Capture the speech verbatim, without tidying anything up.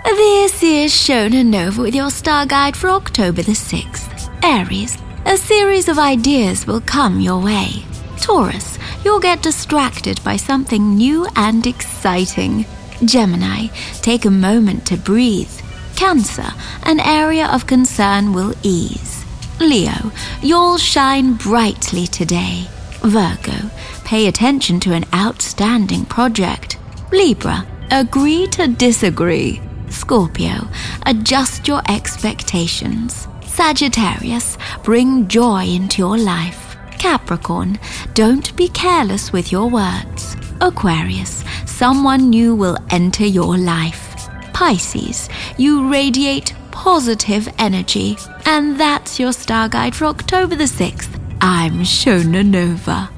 This is Shona Nova with your star guide for October the sixth. Aries, a series of ideas will come your way. Taurus, you'll get distracted by something new and exciting. Gemini, take a moment to breathe. Cancer, an area of concern will ease. Leo, you'll shine brightly today. Virgo, pay attention to an outstanding project. Libra, agree to disagree. Scorpio, adjust your expectations. Sagittarius, bring joy into your life. Capricorn, don't be careless with your words. Aquarius, someone new will enter your life. Pisces, you radiate positive energy. And that's your star guide for October the sixth. I'm Shona Nova.